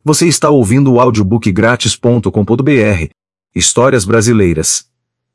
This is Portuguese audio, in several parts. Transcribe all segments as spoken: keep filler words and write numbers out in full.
Você está ouvindo o audiobook grátis ponto com ponto br. Histórias brasileiras.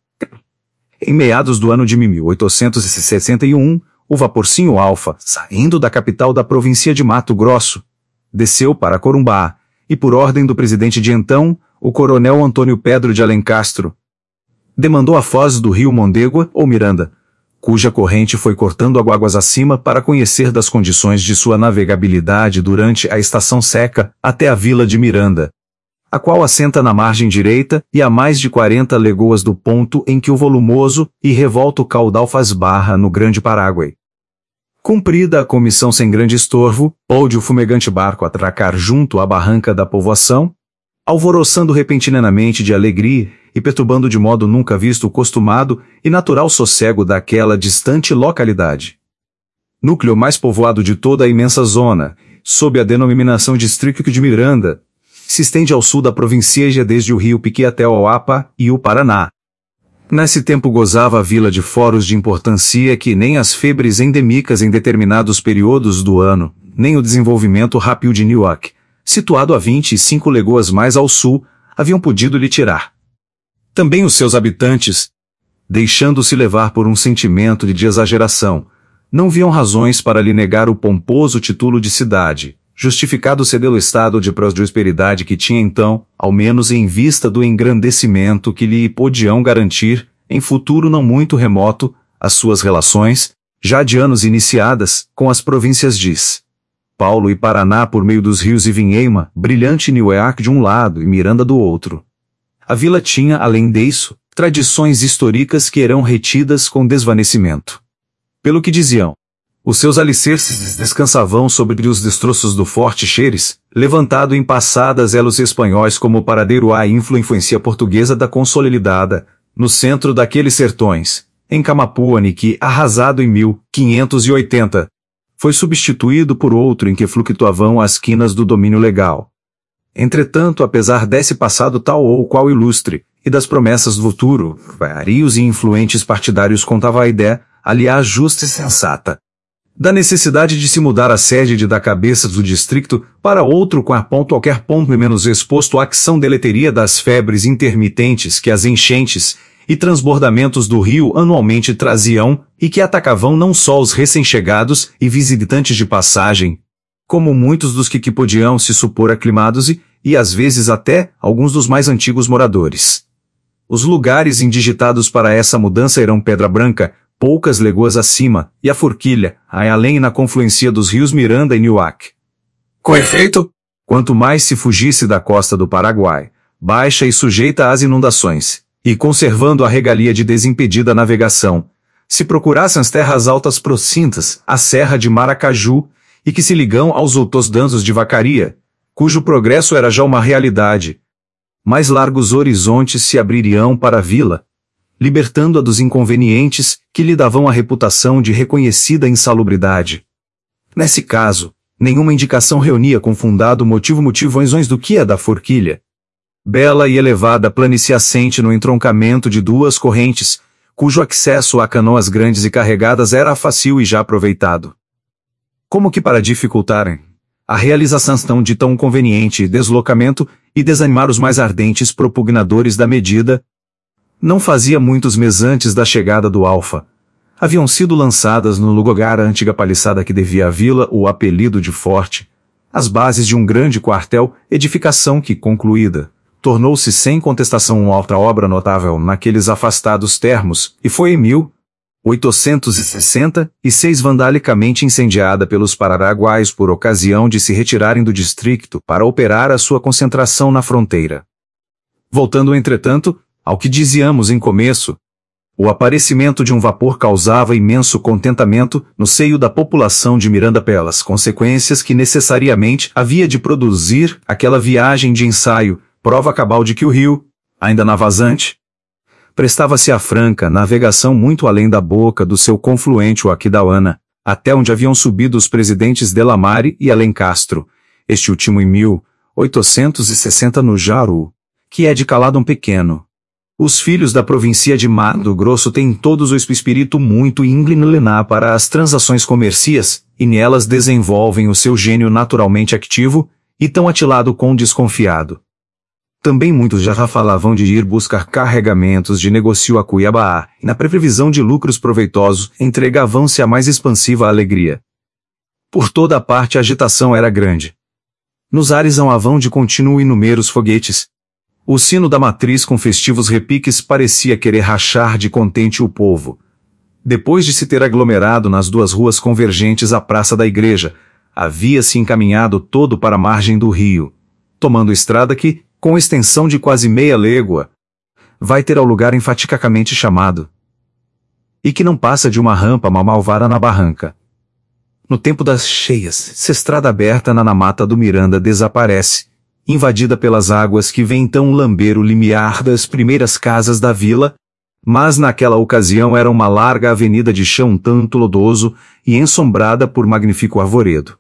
Em meados do ano de mil oitocentos e sessenta e um, o vaporcinho Alfa, saindo da capital da província de Mato Grosso, desceu para Corumbá, e por ordem do presidente de então, o coronel Antônio Pedro de Alencastro, demandou a foz do rio Mondégua ou Miranda, cuja corrente foi cortando águas acima para conhecer das condições de sua navegabilidade durante a estação seca até a vila de Miranda, a qual assenta na margem direita e a mais de quarenta legoas do ponto em que o volumoso e revolto caudal faz barra no Grande Paraguai. Cumprida a comissão sem grande estorvo, pôde o fumegante barco atracar junto à barranca da povoação, alvoroçando repentinamente de alegria e perturbando de modo nunca visto o costumado e natural sossego daquela distante localidade. Núcleo mais povoado de toda a imensa zona, sob a denominação Distrito de Miranda, se estende ao sul da província desde o rio Piqui até o Apa e o Paraná. Nesse tempo gozava a vila de foros de importância que nem as febres endêmicas em determinados períodos do ano, nem o desenvolvimento rápido de Newark, situado a vinte e cinco legoas mais ao sul, haviam podido lhe tirar. Também os seus habitantes, deixando-se levar por um sentimento de exageração, não viam razões para lhe negar o pomposo título de cidade, justificado cedê-lo estado de prosperidade que tinha então, ao menos em vista do engrandecimento que lhe podiam garantir, em futuro não muito remoto, as suas relações, já de anos iniciadas, com as províncias de Paulo e Paraná por meio dos rios Ivinhema, brilhante Newark de um lado e Miranda do outro. A vila tinha, além disso, tradições históricas que eram retidas com desvanecimento. Pelo que diziam, os seus alicerces descansavam sobre os destroços do Forte Xeres, levantado em passadas elos espanhóis como paradeiro à influência portuguesa da consolidada, no centro daqueles sertões, em Camapuane que, arrasado em mil quinhentos e oitenta, foi substituído por outro em que flutuavam as quinas do domínio legal. Entretanto, apesar desse passado tal ou qual ilustre, e das promessas do futuro, vários e influentes partidários contavam a ideia, aliás justa e sensata, da necessidade de se mudar a sede de da cabeça do distrito para outro com a ponto qualquer ponto menos exposto à ação deleteria das febres intermitentes que as enchentes e transbordamentos do rio anualmente traziam e que atacavam não só os recém-chegados e visitantes de passagem, como muitos dos que, que podiam se supor aclimados e, e às vezes até, alguns dos mais antigos moradores. Os lugares indigitados para essa mudança eram Pedra Branca, poucas legoas acima, e a Forquilha, aí além na confluência dos rios Miranda e Newark. Com efeito, quanto mais se fugisse da costa do Paraguai, baixa e sujeita às inundações, e conservando a regalia de desimpedida navegação, se procurassem as terras altas proxintas, a Serra de Maracaju, e que se ligam aos outros danços de Vacaria, cujo progresso era já uma realidade, mais largos horizontes se abririam para a vila, libertando-a dos inconvenientes que lhe davam a reputação de reconhecida insalubridade. Nesse caso, nenhuma indicação reunia com fundado motivo motivões do que a da Forquilha. Bela e elevada planície assente no entroncamento de duas correntes, cujo acesso a canoas grandes e carregadas era fácil e já aproveitado. Como que para dificultarem a realização de tão conveniente deslocamento e desanimar os mais ardentes propugnadores da medida, não fazia muitos meses antes da chegada do Alfa, haviam sido lançadas no lugar a antiga paliçada que devia à vila o apelido de Forte, as bases de um grande quartel, edificação que, concluída, tornou-se sem contestação uma outra obra notável naqueles afastados termos, e foi em mil oitocentos e sessenta e seis vandalicamente incendiada pelos paraguaios por ocasião de se retirarem do distrito para operar a sua concentração na fronteira. Voltando, entretanto, ao que dizíamos em começo, o aparecimento de um vapor causava imenso contentamento no seio da população de Miranda pelas consequências que necessariamente havia de produzir aquela viagem de ensaio, prova cabal de que o rio, ainda na vazante, prestava-se à franca navegação muito além da boca do seu confluente o Aquidauana, até onde haviam subido os presidentes Delamare e Alencastro, este último em mil oitocentos e sessenta no Jaru, que é de Caladão Pequeno. Os filhos da província de Mato Grosso têm todos o espírito muito inclinado para as transações comerciais, e nelas desenvolvem o seu gênio naturalmente ativo, e tão atilado quão desconfiado. Também muitos já falavam de ir buscar carregamentos de negócio a Cuiabá, e na previsão de lucros proveitosos, entregavam-se a mais expansiva alegria. Por toda a parte a agitação era grande. Nos ares aoavam de contínuo inúmeros foguetes. O sino da matriz com festivos repiques parecia querer rachar de contente o povo. Depois de se ter aglomerado nas duas ruas convergentes à praça da igreja, havia-se encaminhado todo para a margem do rio, tomando estrada que, com extensão de quase meia légua, vai ter ao lugar enfaticamente chamado, e que não passa de uma rampa mal malvada na barranca. No tempo das cheias, se estrada aberta na mata do Miranda desaparece, invadida pelas águas que vêm então lamber o limiar das primeiras casas da vila, mas naquela ocasião era uma larga avenida de chão tanto lodoso e ensombrada por magnífico arvoredo.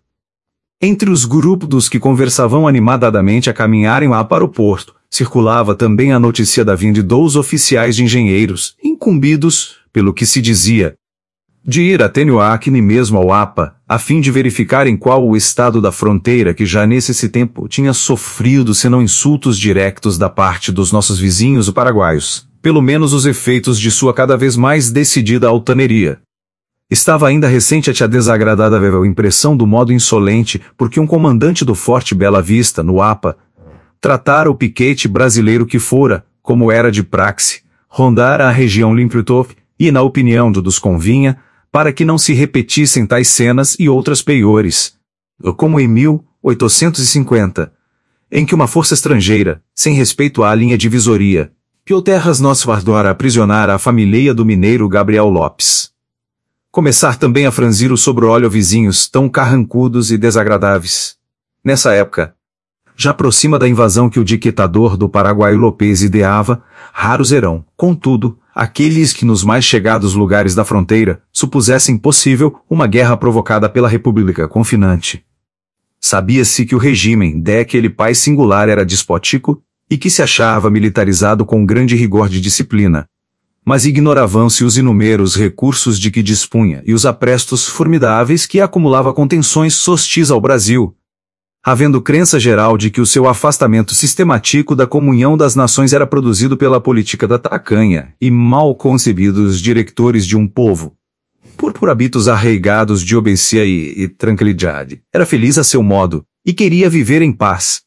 Entre os grupos dos que conversavam animadamente a caminharem lá para o porto, circulava também a notícia da vinda de dois oficiais de engenheiros, incumbidos, pelo que se dizia, de ir até Niuaque nem mesmo ao A P A, a fim de verificar em qual o estado da fronteira que já nesse tempo tinha sofrido senão insultos diretos da parte dos nossos vizinhos paraguaios, pelo menos os efeitos de sua cada vez mais decidida altaneria. Estava ainda recente a desagradada impressão do modo insolente porque um comandante do Forte Bela Vista, no A P A, tratara o piquete brasileiro que fora, como era de praxe, rondar a região Limprutov, e na opinião do dos convinha, para que não se repetissem tais cenas e outras piores, como em mil oitocentos e cinquenta, em que uma força estrangeira, sem respeito à linha divisoria, piou terras nosso vardora aprisionar a família do mineiro Gabriel Lopes. Começar também a franzir o sobre-olho vizinhos tão carrancudos e desagradáveis. Nessa época, já próxima da invasão que o dictador do Paraguai Lopes ideava, raros eram, contudo, aqueles que nos mais chegados lugares da fronteira supusessem possível uma guerra provocada pela República confinante. Sabia-se que o regime daquele país singular era despótico e que se achava militarizado com grande rigor de disciplina. Mas ignoravam-se os inúmeros recursos de que dispunha e os aprestos formidáveis que acumulava com tensões hostis ao Brasil, havendo crença geral de que o seu afastamento sistemático da comunhão das nações era produzido pela política da tacanha e mal concebidos diretores de um povo. Por por hábitos arraigados de obediência e, e tranquilidade, era feliz a seu modo, e queria viver em paz.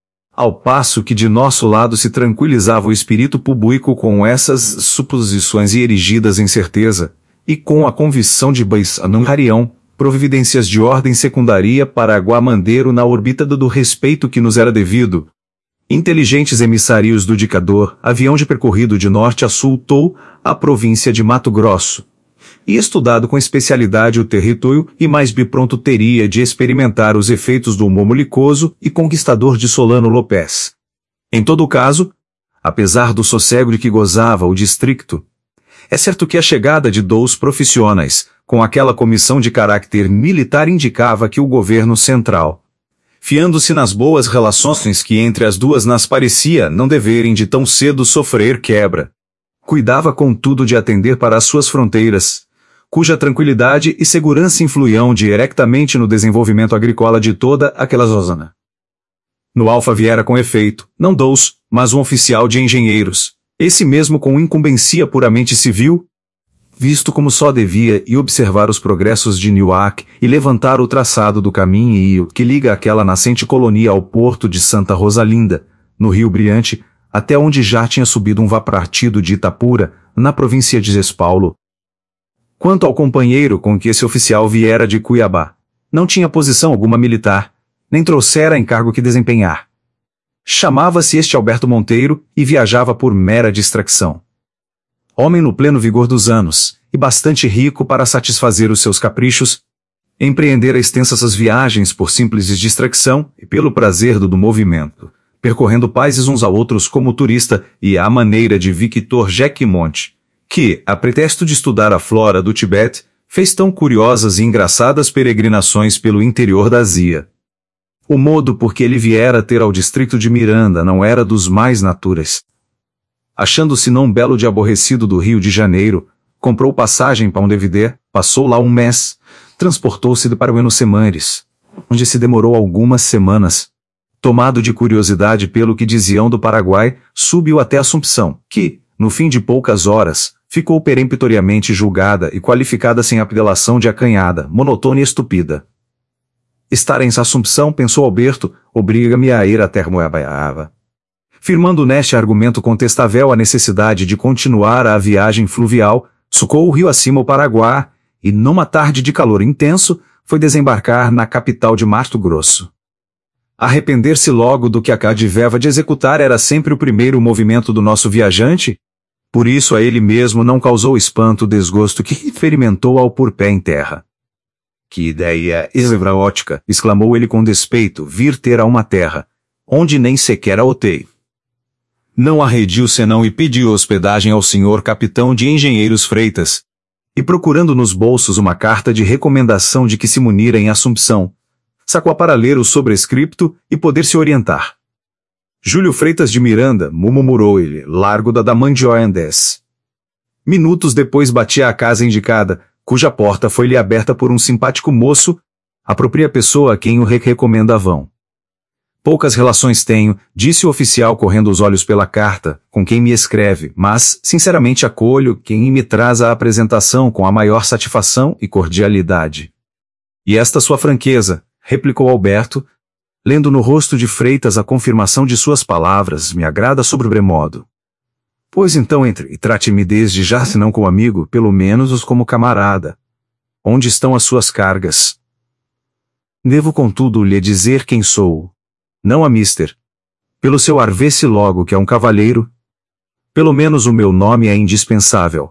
Ao passo que de nosso lado se tranquilizava o espírito público com essas suposições e erigidas em certeza, e com a convicção de Bais não rariam providências de ordem secundária para Guamandeiro na órbita do respeito que nos era devido. Inteligentes emissários do dictador haviam de percorrido de norte a sul tou a província de Mato Grosso, e estudado com especialidade o território e mais bipronto teria de experimentar os efeitos do momolicoso e conquistador de Solano Lopes. Em todo caso, apesar do sossego de que gozava o distrito, é certo que a chegada de dois profissionais, com aquela comissão de caráter militar indicava que o governo central, fiando-se nas boas relações que entre as duas nas parecia não deverem de tão cedo sofrer quebra, cuidava contudo de atender para as suas fronteiras, cuja tranquilidade e segurança influíam diretamente no desenvolvimento agrícola de toda aquela zona. No Alfa viera com efeito, não dois, mas um oficial de engenheiros, esse mesmo com incumbência puramente civil, visto como só devia e observar os progressos de Niuaque e levantar o traçado do caminho que liga aquela nascente colonia ao porto de Santa Rosalinda, no Rio Brilhante, até onde já tinha subido um vapartido de Itapura, na província de São Paulo. Quanto ao companheiro com que esse oficial viera de Cuiabá, não tinha posição alguma militar, nem trouxera encargo que desempenhar. Chamava-se este Alberto Monteiro e viajava por mera distração. Homem no pleno vigor dos anos, e bastante rico para satisfazer os seus caprichos, empreendera extensas viagens por simples distração e pelo prazer do, do movimento, percorrendo países uns a outros como turista e à maneira de Victor Jacquemont, que, a pretexto de estudar a flora do Tibete, fez tão curiosas e engraçadas peregrinações pelo interior da Ásia. O modo por que ele viera ter ao distrito de Miranda não era dos mais naturais. Achando-se não belo de aborrecido do Rio de Janeiro, comprou passagem para Montevideo, passou lá um mês, transportou-se para Buenos Aires, onde se demorou algumas semanas, tomado de curiosidade pelo que diziam do Paraguai, subiu até Assumpção, que, no fim de poucas horas, ficou peremptoriamente julgada e qualificada sem apelação de acanhada, monotônia e estúpida. Estar em Assumpção, pensou Alberto, obriga-me a ir até Moabaiava. Firmando neste argumento contestável a necessidade de continuar a viagem fluvial, sucou o rio acima o Paraguai, e numa tarde de calor intenso, foi desembarcar na capital de Mato Grosso. Arrepender-se logo do que acabava de executar era sempre o primeiro movimento do nosso viajante, por isso a ele mesmo não causou espanto o desgosto que experimentou ao pôr pé em terra. Que ideia exaótica, exclamou ele com despeito, vir ter a uma terra, onde nem sequer a otei. Não arrediu senão e pediu hospedagem ao senhor capitão de engenheiros Freitas, e procurando nos bolsos uma carta de recomendação de que se munira em Assumpção, sacou para ler o sobrescripto e poder se orientar. Júlio Freitas de Miranda, murmurou ele, Largo da Damandioiandes. Minutos depois batia a casa indicada, cuja porta foi-lhe aberta por um simpático moço, a própria pessoa a quem o recomendavam. Poucas relações tenho, disse o oficial correndo os olhos pela carta, com quem me escreve, mas, sinceramente acolho quem me traz a apresentação com a maior satisfação e cordialidade. E esta sua franqueza, replicou Alberto, lendo no rosto de Freitas a confirmação de suas palavras, me agrada sobremodo. Pois então entre e trate-me desde já, se não como amigo, pelo menos os como camarada. Onde estão as suas cargas? Devo contudo lhe dizer quem sou. Não a mister. Pelo seu ar vê-se logo que é um cavalheiro. Pelo menos o meu nome é indispensável.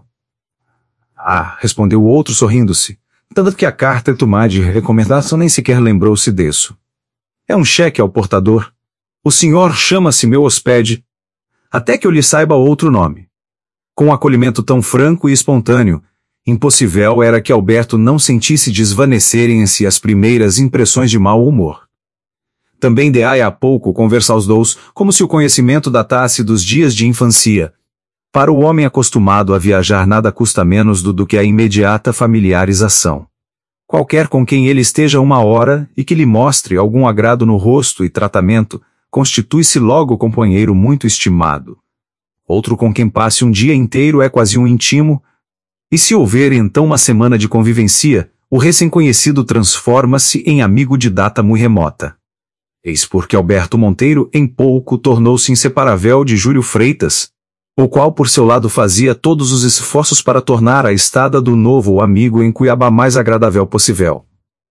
Ah, respondeu o outro sorrindo-se, tanto que a carta e tomar de recomendação nem sequer lembrou-se disso. É um cheque ao portador. O senhor chama-se meu hóspede, até que eu lhe saiba outro nome. Com um acolhimento tão franco e espontâneo, impossível era que Alberto não sentisse desvanecerem em si as primeiras impressões de mau humor. Também de aí a pouco conversar os dois, como se o conhecimento datasse dos dias de infancia. Para o homem acostumado a viajar nada custa menos do, do que a imediata familiarização. Qualquer com quem ele esteja uma hora e que lhe mostre algum agrado no rosto e tratamento, constitui-se logo companheiro muito estimado. Outro com quem passe um dia inteiro é quase um íntimo, e se houver então uma semana de convivência, o recém-conhecido transforma-se em amigo de data muito remota. Eis porque Alberto Monteiro em pouco tornou-se inseparável de Júlio Freitas, o qual por seu lado fazia todos os esforços para tornar a estada do novo amigo em Cuiabá mais agradável possível.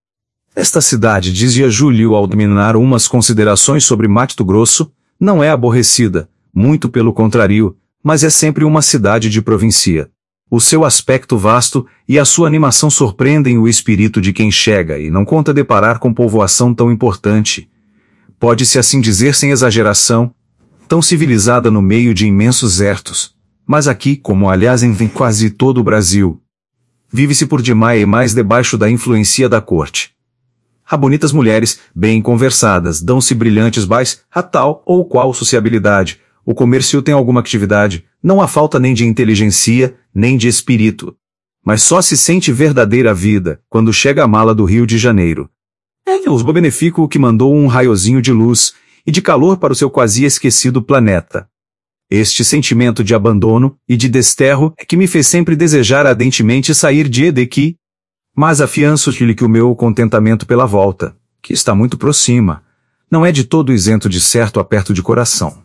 Esta cidade, dizia Júlio ao dominar umas considerações sobre Mato Grosso, não é aborrecida, muito pelo contrário, mas é sempre uma cidade de província. O seu aspecto vasto e a sua animação surpreendem o espírito de quem chega e não conta deparar com povoação tão importante. Pode-se assim dizer sem exageração, tão civilizada no meio de imensos ertos, mas aqui, como aliás em quase todo o Brasil, vive-se por demais e mais debaixo da influência da corte. Há bonitas mulheres, bem conversadas, dão-se brilhantes bais, a tal ou qual sociabilidade, o comércio tem alguma atividade, não há falta nem de inteligência, nem de espírito. Mas só se sente verdadeira vida, quando chega a mala do Rio de Janeiro. É os benefico que mandou um raiozinho de luz e de calor para o seu quase esquecido planeta. Este sentimento de abandono e de desterro é que me fez sempre desejar ardentemente sair de daqui, mas afianço-lhe que o meu contentamento pela volta, que está muito próxima, não é de todo isento de certo aperto de coração.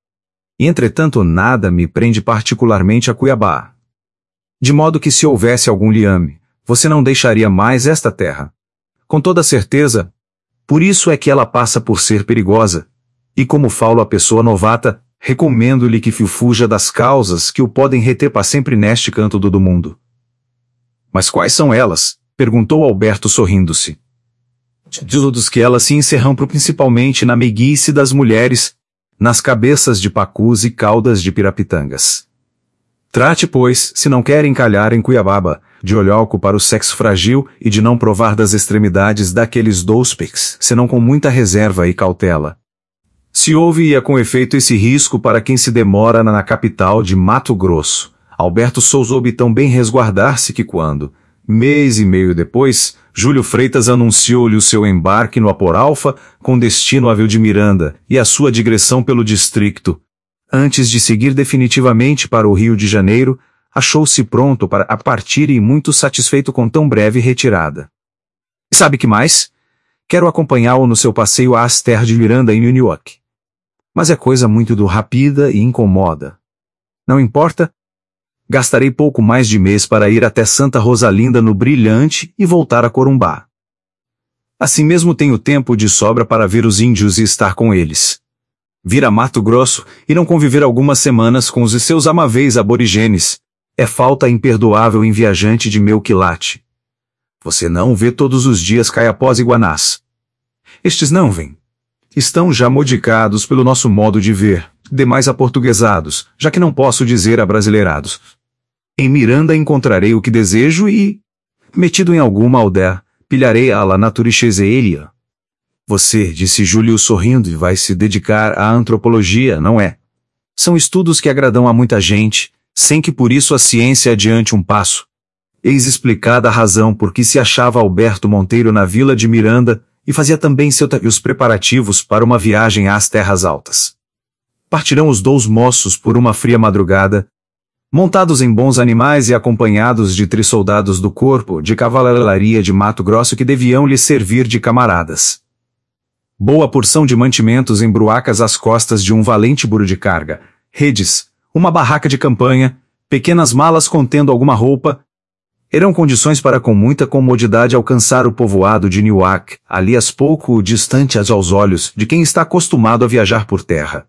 E entretanto nada me prende particularmente a Cuiabá. De modo que se houvesse algum liame, você não deixaria mais esta terra. Com toda certeza, por isso é que ela passa por ser perigosa, e como falo a pessoa novata, recomendo-lhe que fuja das causas que o podem reter para sempre neste canto do mundo. Mas quais são elas? Perguntou Alberto sorrindo-se. Dos que elas se encerram principalmente na meiguice das mulheres, nas cabeças de pacus e caudas de pirapitangas. Trate, pois, se não quer encalhar em Cuiabá, de olhoco para o sexo frágil e de não provar das extremidades daqueles dóspes, senão com muita reserva e cautela. Se houve e é com efeito esse risco para quem se demora na capital de Mato Grosso, Alberto soube tão bem resguardar-se que quando, Mês e meio depois, Júlio Freitas anunciou-lhe o seu embarque no Vapor Alfa com destino a Vil de Miranda e a sua digressão pelo distrito. Antes de seguir definitivamente para o Rio de Janeiro, achou-se pronto para a partir e muito satisfeito com tão breve retirada. E sabe que mais? Quero acompanhá-lo no seu passeio às terras de Miranda em New York. Mas é coisa muito do rápida e incomoda. Não importa? Gastarei pouco mais de mês para ir até Santa Rosalinda no Brilhante e voltar a Corumbá. Assim mesmo tenho tempo de sobra para ver os índios e estar com eles. Vir a Mato Grosso e não conviver algumas semanas com os seus amáveis aborígenes é falta imperdoável em viajante de meu quilate. Você não vê todos os dias caiapós e guanás. Estes não vêm. Estão já modificados pelo nosso modo de ver, demais aportuguesados, já que não posso dizer abrasileirados. Em Miranda encontrarei o que desejo e, metido em alguma aldeia, pilharei a la natureza. Você, disse Júlio sorrindo, vai se dedicar à antropologia, não é? São estudos que agradam a muita gente, sem que por isso a ciência adiante um passo. Eis explicada a razão por que se achava Alberto Monteiro na vila de Miranda e fazia também seus os preparativos para uma viagem às terras altas. Partirão os dois moços por uma fria madrugada, montados em bons animais e acompanhados de três soldados do corpo de cavalaria de Mato Grosso que deviam lhes servir de camaradas. Boa porção de mantimentos em bruacas às costas de um valente burro de carga, redes, uma barraca de campanha, pequenas malas contendo alguma roupa, eram condições para com muita comodidade alcançar o povoado de Newark, ali as pouco distantes aos olhos de quem está acostumado a viajar por terra.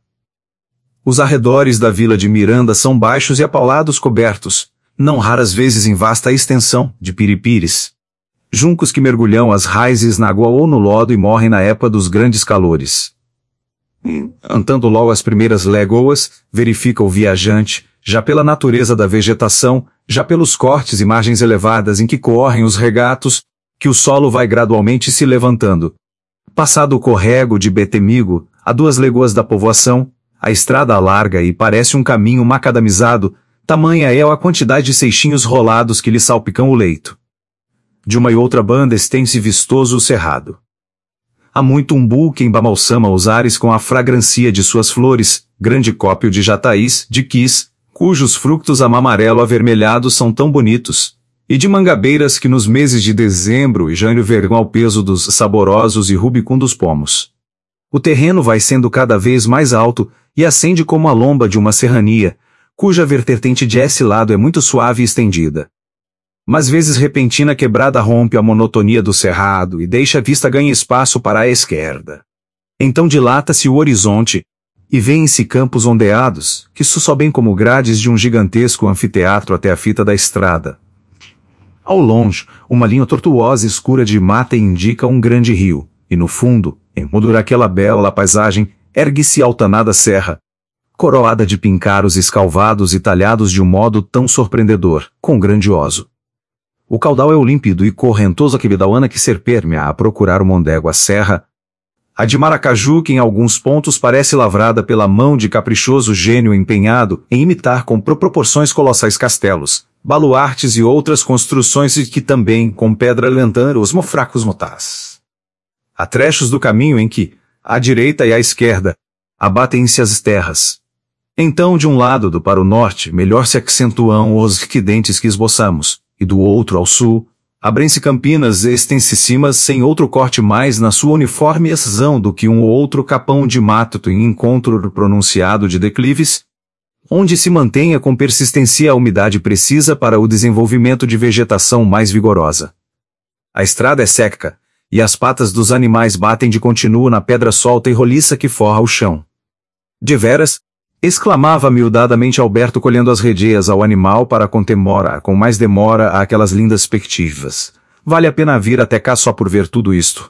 Os arredores da vila de Miranda são baixos e apaulados cobertos, não raras vezes em vasta extensão, de piripires. Juncos que mergulham as raízes na água ou no lodo e morrem na época dos grandes calores. Andando logo as primeiras léguas, verifica o viajante, já pela natureza da vegetação, já pelos cortes e margens elevadas em que correm os regatos, que o solo vai gradualmente se levantando. Passado o córrego de Betemigo, a duas léguas da povoação, a estrada larga e parece um caminho macadamizado, tamanha é a quantidade de seixinhos rolados que lhe salpicam o leito. De uma e outra banda estende-se vistoso o cerrado. Há muito umbu que embalsama os ares com a fragrância de suas flores, grande cópio de jataís, de quis, cujos frutos amarelo avermelhados são tão bonitos, e de mangabeiras que nos meses de dezembro e janeiro vergam ao peso dos saborosos e rubicundos pomos. O terreno vai sendo cada vez mais alto e ascende como a lomba de uma serrania, cuja vertente de esse lado é muito suave e estendida. Mas vezes repentina quebrada rompe a monotonia do cerrado e deixa a vista ganhar espaço para a esquerda. Então dilata-se o horizonte, e vêem-se campos ondeados, que sobem como grades de um gigantesco anfiteatro até a fita da estrada. Ao longe, uma linha tortuosa escura de mata indica um grande rio, e no fundo, em moldura aquela bela paisagem, ergue-se a altanada serra, coroada de pincaros escalvados e talhados de um modo tão surpreendedor, com grandioso. O caudal é o límpido e correntoso aquibidauana que serpérmea a procurar o Mondego a serra, a de Maracaju que em alguns pontos parece lavrada pela mão de caprichoso gênio empenhado em imitar com proporções colossais castelos, baluartes e outras construções e que também, com pedra lentana, os mofracos motás. Há trechos do caminho em que, à direita e à esquerda, abatem-se as terras. Então, de um lado do para o norte, melhor se acentuam os requidentes que esboçamos, e do outro ao sul, abrem-se campinas extensíssimas sem outro corte mais na sua uniforme excisão do que um ou outro capão de mato em encontro pronunciado de declives, onde se mantenha com persistência a umidade precisa para o desenvolvimento de vegetação mais vigorosa. A estrada é seca, e as patas dos animais batem de contínuo na pedra solta e roliça que forra o chão. Deveras, exclamava miudadamente Alberto colhendo as redeias ao animal para com temora, com mais demora a aquelas lindas perspectivas. Vale a pena vir até cá só por ver tudo isto.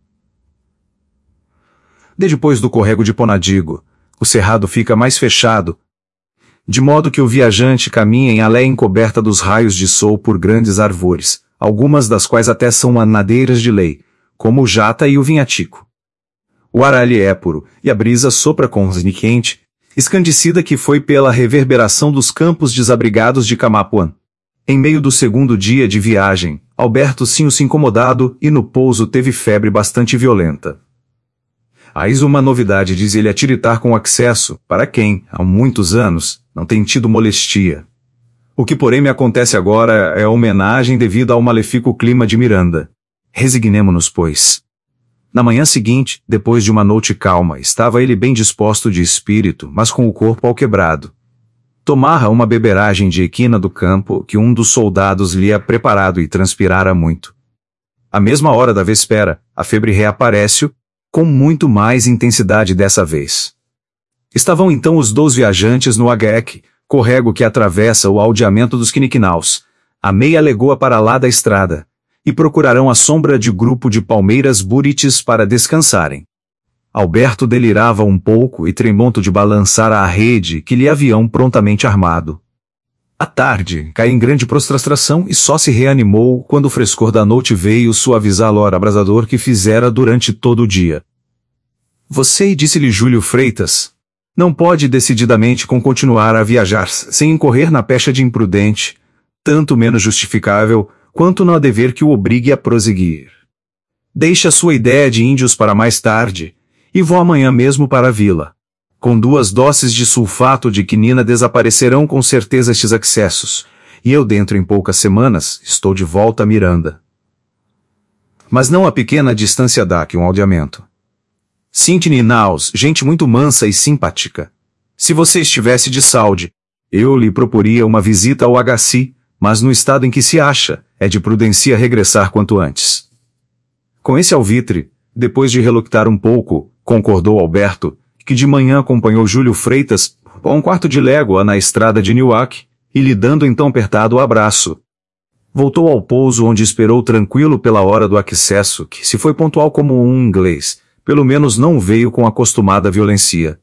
De depois do córrego de Ponadigo, o cerrado fica mais fechado, de modo que o viajante caminha em alé encoberta dos raios de sol por grandes árvores, algumas das quais até são anadeiras de lei, como o jata e o vinhatico. O ar ali é puro, e a brisa sopra com zinho quente, escandicida que foi pela reverberação dos campos desabrigados de Camapuã. Em meio do segundo dia de viagem, Alberto sinto-se incomodado e no pouso teve febre bastante violenta. Eis uma novidade, diz ele a tiritar com acesso, para quem, há muitos anos, não tem tido molestia. O que porém me acontece agora é a homenagem devida ao maléfico clima de Miranda. Resignemo-nos, pois. Na manhã seguinte, depois de uma noite calma, estava ele bem disposto de espírito, mas com o corpo alquebrado. Tomara uma beberagem de equina do campo que um dos soldados lhe ha preparado e transpirara muito. À mesma hora da véspera, a febre reaparece, com muito mais intensidade dessa vez. Estavam então os dois viajantes no agueque, corrego que atravessa o aldeamento dos Quiniquinaus, a meia legoa para lá da estrada, e procurarão a sombra de grupo de palmeiras burites para descansarem. Alberto delirava um pouco e tremonto de balançar a rede que lhe haviam prontamente armado. À tarde, cai em grande prostração e só se reanimou quando o frescor da noite veio suavizar o ar abrasador que fizera durante todo o dia. Você, disse-lhe Júlio Freitas, não pode decididamente com continuar a viajar sem incorrer na pecha de imprudente, tanto menos justificável, quanto no dever que o obrigue a prosseguir. Deixe a sua ideia de índios para mais tarde, e vou amanhã mesmo para a vila. Com duas doses de sulfato de quinina desaparecerão com certeza estes excessos, e eu dentro em poucas semanas estou de volta a Miranda. Mas não a pequena distância dá que um aldeamento. Sinto-me naus, gente muito mansa e simpática. Se você estivesse de saúde, eu lhe proporia uma visita ao Agaci, mas no estado em que se acha, é de prudência regressar quanto antes. Com esse alvitre, depois de reluctar um pouco, concordou Alberto, que de manhã acompanhou Júlio Freitas a um quarto de légua na estrada de Newark, e lhe dando então apertado o abraço. Voltou ao pouso onde esperou tranquilo pela hora do acesso, que se foi pontual como um inglês, pelo menos não veio com a acostumada violência.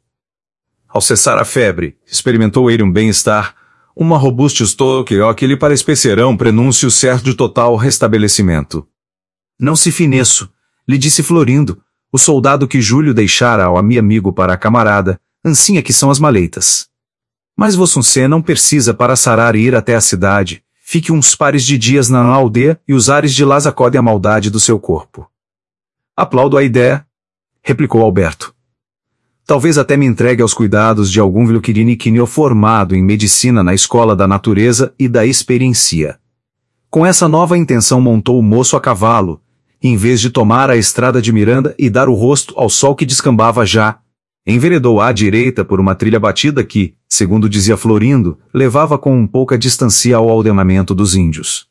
Ao cessar a febre, experimentou ele um bem-estar, uma robustus toque que lhe parecerão prenúncio certo de total restabelecimento. Não se fineço, lhe disse Florindo, o soldado que Júlio deixara ao ami amigo para a camarada, ansinha que são as maleitas. Mas você não precisa para sarar ir até a cidade, fique uns pares de dias na aldeia e os ares de lá sacodem a maldade do seu corpo. Aplaudo a ideia, replicou Alberto. Talvez até me entregue aos cuidados de algum vilquiriniquinho formado em medicina na escola da natureza e da experiência. Com essa nova intenção montou o moço a cavalo, em vez de tomar a estrada de Miranda e dar o rosto ao sol que descambava já, enveredou à direita por uma trilha batida que, segundo dizia Florindo, levava com um pouca distância ao aldeamento dos índios.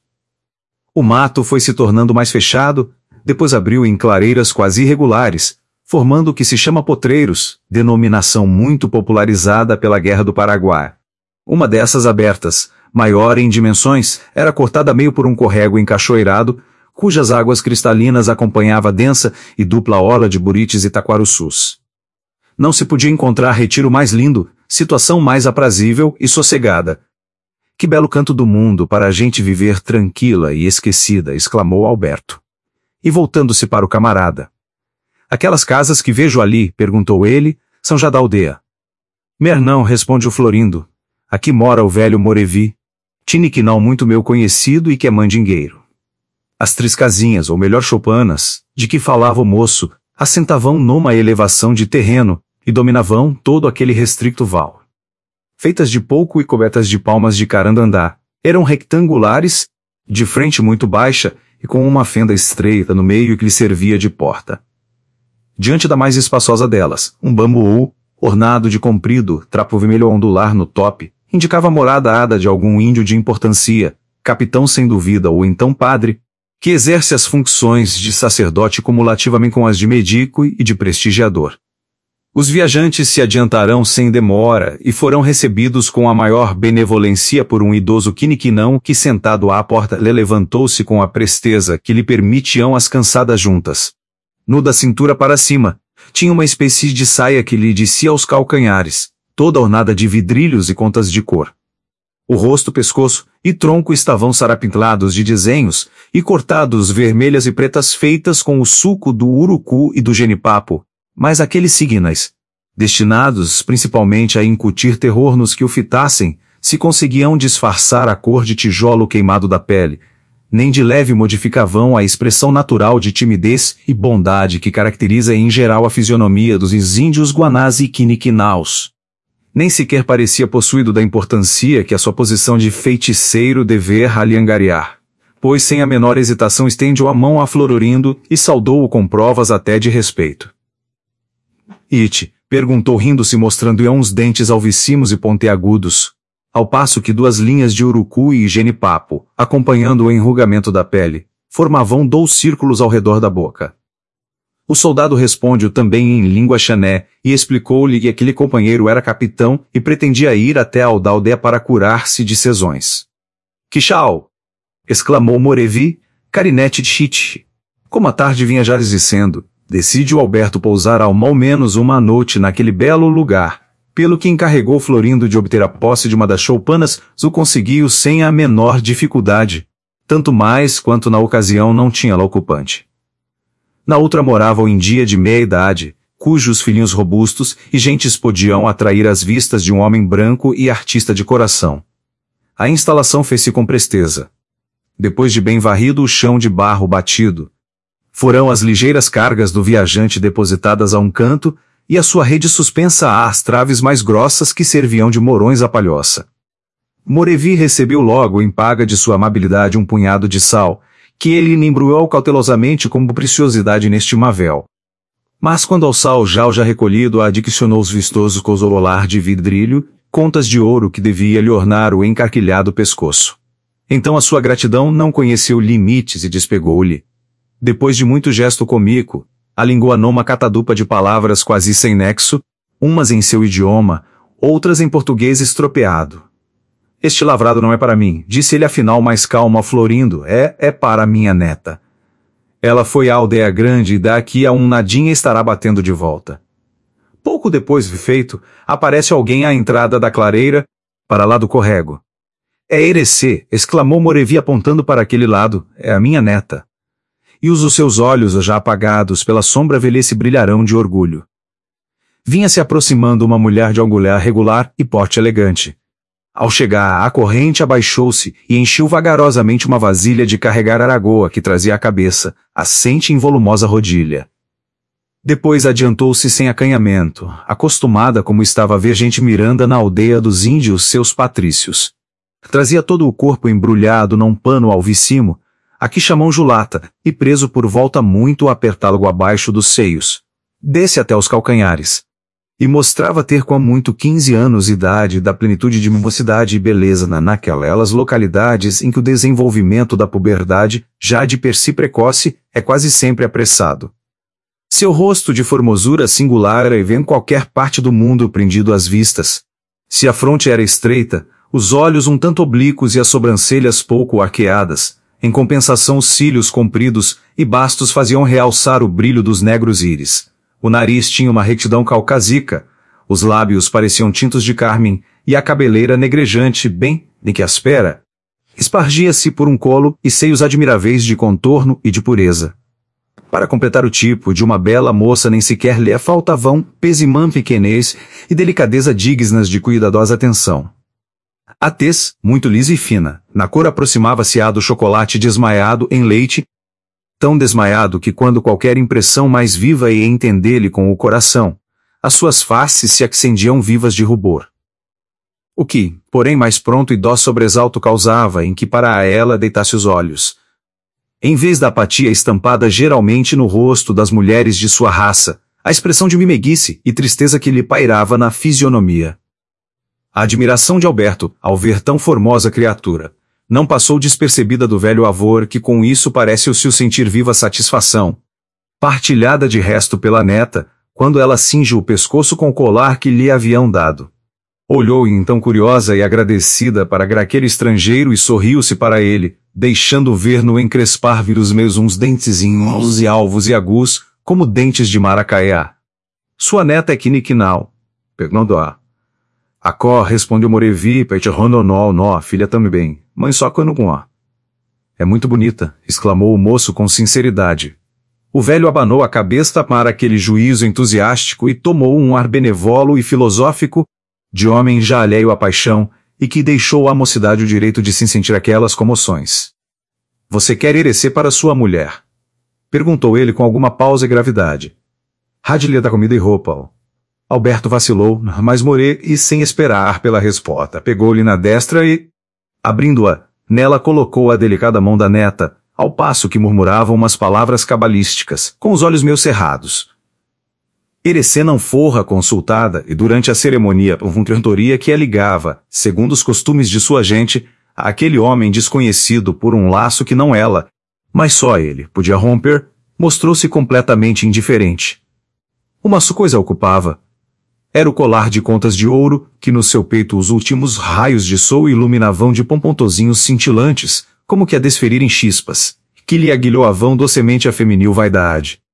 O mato foi se tornando mais fechado, depois abriu em clareiras quase irregulares, formando o que se chama potreiros, denominação muito popularizada pela Guerra do Paraguai. Uma dessas abertas, maior em dimensões, era cortada meio por um corrego encachoeirado, cujas águas cristalinas acompanhava a densa e dupla orla de burites e taquarussus. Não se podia encontrar retiro mais lindo, situação mais aprazível e sossegada. Que belo canto do mundo para a gente viver tranquila e esquecida, exclamou Alberto. E voltando-se para o camarada. Aquelas casas que vejo ali, perguntou ele, são já da aldeia. Mer não, responde o Florindo. Aqui mora o velho Morevi, tiniquinal muito meu conhecido e que é mandingueiro. As três casinhas, ou melhor choupanas, de que falava o moço, assentavam numa elevação de terreno, e dominavam todo aquele restricto val. Feitas de pouco e cobertas de palmas de carandandá, eram retangulares, de frente muito baixa, e com uma fenda estreita no meio que lhe servia de porta. Diante da mais espaçosa delas, um bambu, ornado de comprido trapo vermelho ondular no tope, indicava a morada de algum índio de importância, capitão sem dúvida ou então padre, que exerce as funções de sacerdote cumulativamente com as de médico e de prestigiador. Os viajantes se adiantarão sem demora e foram recebidos com a maior benevolência por um idoso quiniquinão que sentado à porta lhe levantou-se com a presteza que lhe permitiam as cansadas juntas. Nu da cintura para cima, tinha uma espécie de saia que lhe descia aos calcanhares, toda ornada de vidrilhos e contas de cor. O rosto, pescoço e tronco estavam sarapintados de desenhos e cortados vermelhas e pretas feitas com o suco do urucu e do genipapo, mas aqueles signos, destinados principalmente a incutir terror nos que o fitassem, se conseguiam disfarçar a cor de tijolo queimado da pele, nem de leve modificavam a expressão natural de timidez e bondade que caracteriza em geral a fisionomia dos índios guanás e quiniquinaus. Nem sequer parecia possuído da importância que a sua posição de feiticeiro dever lhe angariar, pois sem a menor hesitação estendeu a mão a Flororindo e saudou-o com provas até de respeito. Ite, perguntou rindo-se mostrando-lhe uns dentes alvíssimos e pontiagudos, ao passo que duas linhas de urucu e genipapo, acompanhando o enrugamento da pele, formavam dois círculos ao redor da boca. O soldado responde-o também em língua xané e explicou-lhe que aquele companheiro era capitão e pretendia ir até a aldeia para curar-se de sezões. Quixau! Exclamou Morevi, carinete de chite. Como a tarde vinha já dizendo, decide o Alberto pousar ao mal menos uma noite naquele belo lugar, pelo que encarregou Florindo de obter a posse de uma das choupanas, o conseguiu sem a menor dificuldade, tanto mais quanto na ocasião não tinha lá ocupante. Na outra morava o India de meia idade, cujos filhinhos robustos e gentes podiam atrair as vistas de um homem branco e artista de coração. A instalação fez-se com presteza. Depois de bem varrido o chão de barro batido, foram as ligeiras cargas do viajante depositadas a um canto e a sua rede suspensa às traves mais grossas que serviam de morões à palhoça. Morevi recebeu logo em paga de sua amabilidade um punhado de sal, que ele lhe embrulhou cautelosamente como preciosidade neste mavel. Mas quando ao sal já o já recolhido adicionou os vistosos cosololar de vidrilho, contas de ouro que devia lhe ornar o encarquilhado pescoço. Então a sua gratidão não conheceu limites e despegou-lhe. Depois de muito gesto cômico, a língua numa catadupa de palavras quase sem nexo, umas em seu idioma, outras em português estropeado. Este lavrado não é para mim, disse ele afinal mais calmo a Florindo, é, é para minha neta. Ela foi à aldeia grande e daqui a um nadinha estará batendo de volta. Pouco depois de feito, aparece alguém à entrada da clareira, para lá do corrego. É Erecê, exclamou Morevi apontando para aquele lado, é a minha neta. E os seus olhos já apagados pela sombra velhice brilharão de orgulho. Vinha-se aproximando uma mulher de olhar regular e porte elegante. Ao chegar à corrente abaixou-se e encheu vagarosamente uma vasilha de carregar aragoa que trazia à cabeça, assente em volumosa rodilha. Depois adiantou-se sem acanhamento, acostumada como estava a ver gente miranda na aldeia dos índios seus patrícios. Trazia todo o corpo embrulhado num pano alvíssimo, aqui chamam julata, e preso por volta muito apertado abaixo dos seios. Desce até os calcanhares. E mostrava ter com muito quinze anos de idade da plenitude de mocidade e beleza na, naquelas localidades em que o desenvolvimento da puberdade, já de per si precoce, é quase sempre apressado. Seu rosto de formosura singular era ver em qualquer parte do mundo prendido às vistas. Se a fronte era estreita, os olhos um tanto oblíquos e as sobrancelhas pouco arqueadas, em compensação os cílios compridos e bastos faziam realçar o brilho dos negros íris. O nariz tinha uma retidão caucásica, os lábios pareciam tintos de carmim, e a cabeleira negrejante, bem, de que aspera, espargia-se por um colo e seios admiráveis de contorno e de pureza. Para completar o tipo de uma bela moça nem sequer lhe faltavam pesimã pequenez e delicadeza dignas de cuidadosa atenção. A tez, muito lisa e fina, na cor aproximava-se à do chocolate desmaiado em leite, tão desmaiado que quando qualquer impressão mais viva ia entender-lhe com o coração, as suas faces se acendiam vivas de rubor. O que, porém mais pronto e dó sobressalto causava em que para ela deitasse os olhos. Em vez da apatia estampada geralmente no rosto das mulheres de sua raça, a expressão de mimeguice e tristeza que lhe pairava na fisionomia. A admiração de Alberto, ao ver tão formosa criatura, não passou despercebida do velho avô que com isso parece o se sentir viva satisfação. Partilhada de resto pela neta, quando ela cinge o pescoço com o colar que lhe haviam dado. Olhou então curiosa e agradecida para aquele estrangeiro e sorriu-se para ele, deixando ver no encrespar-vir os meus uns dentezinhos e alvos e agudos, como dentes de maracaiá. Sua neta é quiniquinal. Perguntou-a. Acó, respondeu Morevi, peitrononó, nó, filha também, mãe só quando com ó. É muito bonita, exclamou o moço com sinceridade. O velho abanou a cabeça para aquele juízo entusiástico e tomou um ar benevolo e filosófico, de homem já alheio à paixão, e que deixou à mocidade o direito de se sentir aquelas comoções. Você quer Irecê para sua mulher? Perguntou ele com alguma pausa e gravidade. Radilha da comida e roupa. Alberto vacilou, mas Morê, e sem esperar pela resposta, pegou-lhe na destra e, abrindo-a, nela colocou a delicada mão da neta, ao passo que murmurava umas palavras cabalísticas, com os olhos meio cerrados. Irecê não fora consultada e durante a cerimônia houve uma cantoria que a ligava, segundo os costumes de sua gente, a aquele homem desconhecido por um laço que não ela, mas só ele podia romper, mostrou-se completamente indiferente. Uma só coisa a ocupava. Era o colar de contas de ouro, que no seu peito os últimos raios de sol iluminavam de pompontozinhos cintilantes, como que a desferirem chispas, que lhe aguilhoavam docemente a feminil vaidade.